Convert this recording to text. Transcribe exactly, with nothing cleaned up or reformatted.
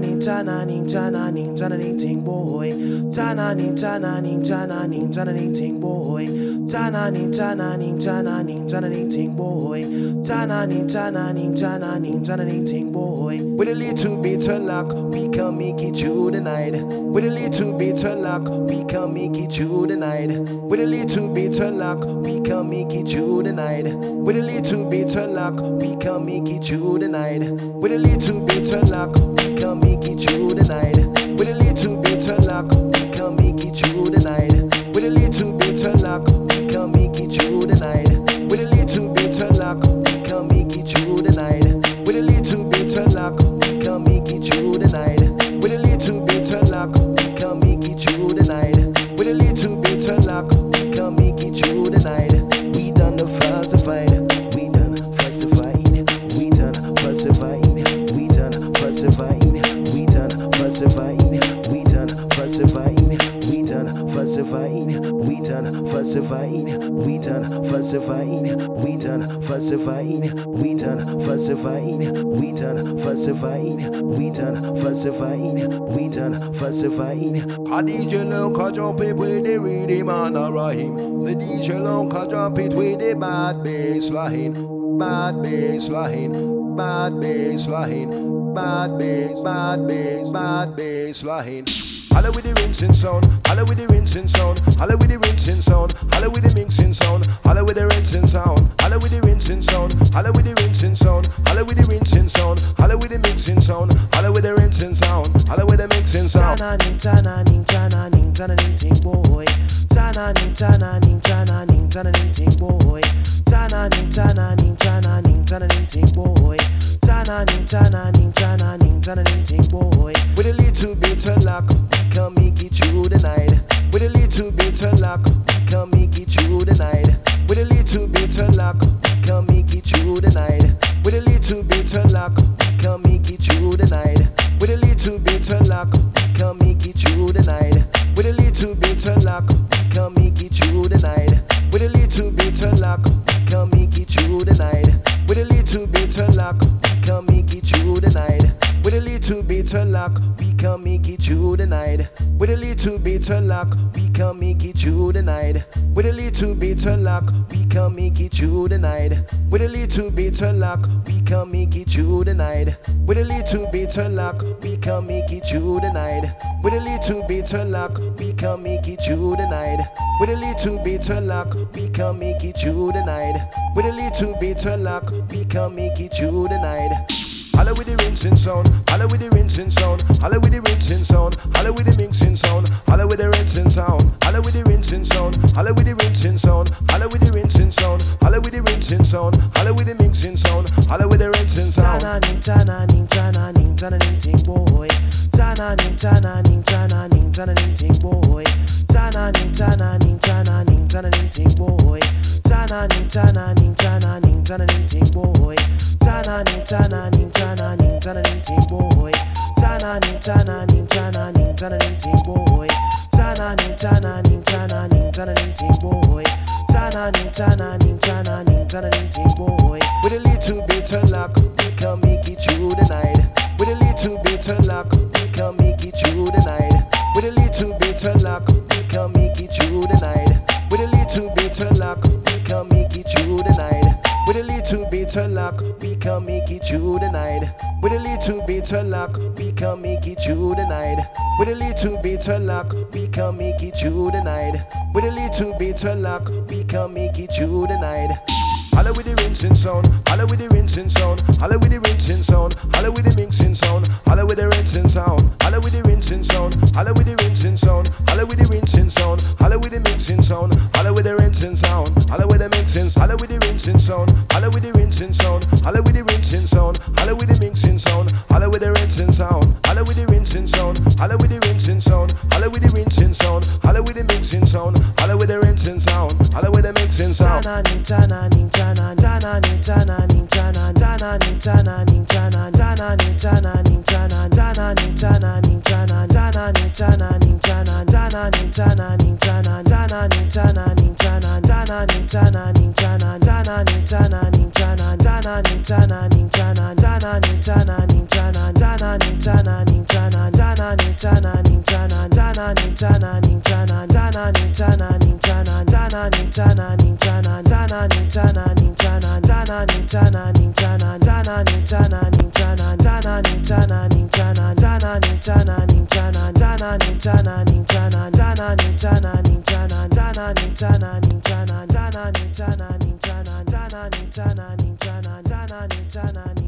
ning tana ning tana ning tana ning ting boy. Tana ning tana ning tana ning tana ning ting boy. Tana ning tana ning tana ning tana ning ting boy. Tana ning tana ning tana ning tana ning ting boy. With a little bit of luck, we can make it through the night. With a little bit of luck, we can make it through the night. With a little bit of luck, we can make it through the night. With a little bit of luck, we can make it through the night. With a little bit of luck, we can make it through the night. With a little bit of luck, we can make it through the night. With a little bit of luck, we can make it through the night. With a little bit of luck, we can make it through the night. With a little bit of luck, we can make it through the night. With a little bit of luck, we can make it through the night. With a little bit of luck, we can make it through the night. We done the falsified, we done falsifying, we done falsifying, we done falsifying, we done falsifying, we done falsifying, we done falsifying, we done falsifying, we done falsifying, we done falsifying, we done falsifying, we done falsifying, we done falsifying, we done falsifying. A D J Lonka jump it with the rhythm and a rhyme. The D J Lonka jump it with the bad bass line, bad bass line, bad bass line, bad bass, bad bass, bad bass line. Holla with the rinsing sound, holla with the rinsing sound, holla with the rinsing sound, holla with the mixing sound, holla with the rinsing sound, holla with the rinsing sound, holla with the rinsing sound, holla with the rinsing sound, holla with the mixing sound, holla with the rinsing sound, holla with the mixing sound. Tana ning tana ning tana ning tana ning ting boy. Tana ning tana ning tana ning tana ning ting boy. Tana ning tana ning tana ning tana ning ting boy. Tana ning tana ning tana ning tana ning ting boy. With a little bit of luck, we can make it through the night. With a little bit of luck, we can make it through the night. With a little bit of luck, we can make it through the night. With a little bit of luck, we can make it through the night. With a little bit of luck, we can make it through the night. With a little bit of luck, we can make it through the night. With a little bit of luck, we can make it through the night. With a little bit of luck, we can make it through the night. With a little bit of luck, we can make it through the night. With a little bit of luck, we can make it through the night. With a little bit of luck, we can make it through the night. With a little bit of luck, we can make it through the night. With a little bit of luck, we can make it through the night. With a little bit of luck, we can make it through the night. With a little bit of luck, we can make it through the night. With a little bit of luck, we can make it through the night. Holla with the rinsing sound, holla with the rinsing sound, holla with the rinsing sound, holla with the mixing sound, holla with the rinsing sound, holla with the rinsing sound, holla with the rinsing sound, holla with the rinsing sound, holla with the rinsing sound, holla with the mixing sound, holla with the rinsing sound. Tana ning tana ning tana ning tana ning ting boy. Tana ning tana ning tana ning tana ning ting boy. Tana ning tana ning tana ning tana ning ting boy. Tana ning tana ning tana ning tana ning ting boy. Tana ning tana ning tana ning tana ning ting boy. Tana ning tana ning tana ning tana ning ting boy. Tana ning tana ning tana ning tana ning ting boy. Tana ning tana ning tana ning tana ning ting boy. With a little bit of luck, we can make it through the night. With a little bit of luck, we can make it through the night. With a little bit of luck, we can make it through the night. With a little bit of luck, we can make it through the night. With a little bit of luck, we can make it through the night. With a little bit of luck, we can make it through the night. With a little bit of luck, we can make it through the night. With a little bit of luck, we can make it through the night. Holla with the rinsing sound, holla with the rinsing sound, holla with the rinsing sound, holla with the mixing sound, holla with the rinsing sound, holla with the rinsing sound, holla with the rinsing sound, holla with the rinsing sound, holla with the mixing sound, holla with the rinsing sound, holla with the mixing, holla with the rinsing sound, holla with the rinsing sound, holla with the rinsing sound, holla with the mixing sound, holla with the rinsing sound, holla with the rinsing sound, holla with the rinsing sound, holla with the rinsing sound, holla with the mixing sound, holla with the rinsing sound, holla with the mixing sound. Tana ning tana ning tana tana ning tana ning tana tana ning tana ning tana tana ning tana ning tana tana ning tana ning tana tana ning tana ning tana tana ning tana ning tana tana ning tana ning tana tana ning tana ning tana tana ning tana ning tana tana ning tana ning tana tana ning tana ning tana tana Jana ning jana ning jana jana ning jana ning jana jana ning jana ning jana jana ning jana ning jana jana ning jana ning jana jana ning jana ning jana jana ning jana ning jana jana ning jana ning jana jana ning jana ning jana jana ning jana ning jana jana ning jana ning jana jana ning jana ning jana jana ning jana ning jana jana ning jana ning jana jana ning jana ning jana jana ning jana